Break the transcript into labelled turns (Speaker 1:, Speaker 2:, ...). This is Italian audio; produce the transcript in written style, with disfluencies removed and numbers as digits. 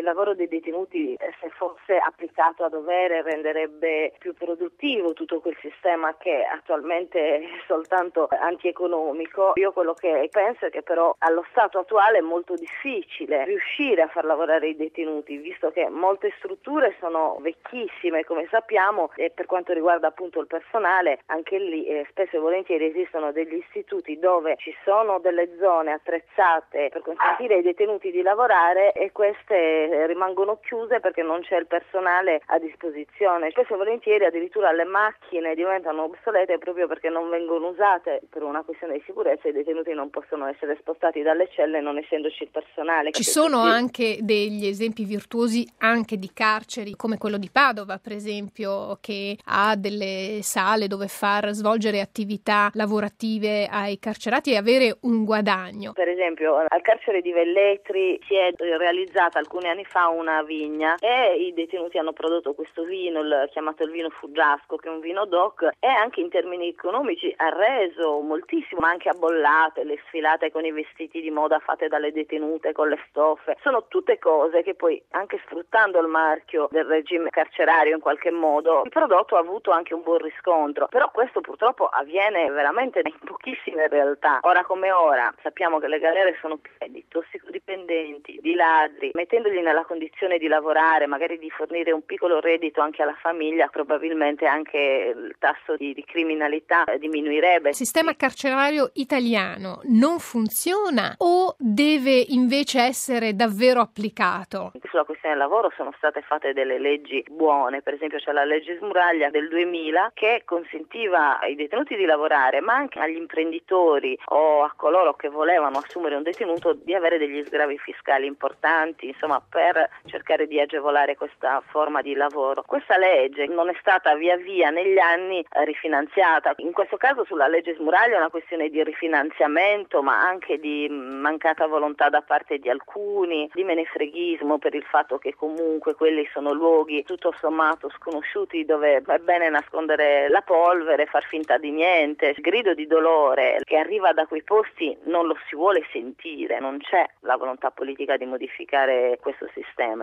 Speaker 1: Il lavoro dei detenuti, se fosse applicato a dovere, renderebbe più produttivo tutto quel sistema che attualmente è soltanto antieconomico. Io quello che penso è che però allo stato attuale è molto difficile riuscire a far lavorare i detenuti, visto che molte strutture sono vecchissime, come sappiamo, e per quanto riguarda appunto il personale, anche lì spesso e volentieri esistono degli istituti dove ci sono delle zone attrezzate per consentire ai detenuti di lavorare e queste rimangono chiuse perché non c'è il personale a disposizione. Spesso e volentieri addirittura le macchine diventano obsolete proprio perché non vengono usate per una questione di sicurezza. I detenuti non possono essere spostati dalle celle non essendoci il personale.
Speaker 2: Ci sono anche degli esempi virtuosi anche di carceri come quello di Padova, per esempio, che ha delle sale dove far svolgere attività lavorative ai carcerati e avere un guadagno.
Speaker 1: Per esempio al carcere di Velletri si è realizzata alcuni anni fa una vigna e i detenuti hanno prodotto questo vino, chiamato il vino Fuggiasco, che è un vino DOC, e anche in termini economici ha reso moltissimo, ma anche a bollate, le sfilate con i vestiti di moda fatte dalle detenute con le stoffe. Sono tutte cose che poi, anche sfruttando il marchio del regime carcerario in qualche modo, il prodotto ha avuto anche un buon riscontro. Però questo purtroppo avviene veramente in pochissime realtà. Ora come ora sappiamo che le galere sono piene di tossicodipendenti, di ladri. Mettendoli nella condizione di lavorare, magari di fornire un piccolo reddito anche alla famiglia, probabilmente anche il tasso di criminalità diminuirebbe.
Speaker 2: Il sistema carcerario italiano non funziona o deve invece essere davvero applicato?
Speaker 1: Sulla questione del lavoro sono state fatte delle leggi buone, per esempio c'è la legge Smuraglia del 2000 che consentiva ai detenuti di lavorare, ma anche agli imprenditori o a coloro che volevano assumere un detenuto di avere degli sgravi fiscali importanti, insomma, per cercare di agevolare questa forma di lavoro. Questa legge non è stata via via negli anni rifinanziata. In questo caso sulla legge Smuraglia è una questione di rifinanziamento, ma anche di mancata volontà da parte di alcuni, di menefreghismo per il fatto che comunque quelli sono luoghi tutto sommato sconosciuti dove è bene nascondere la polvere, far finta di niente. Il grido di dolore che arriva da quei posti non lo si vuole sentire, non c'è la volontà politica di modificare questo sistema.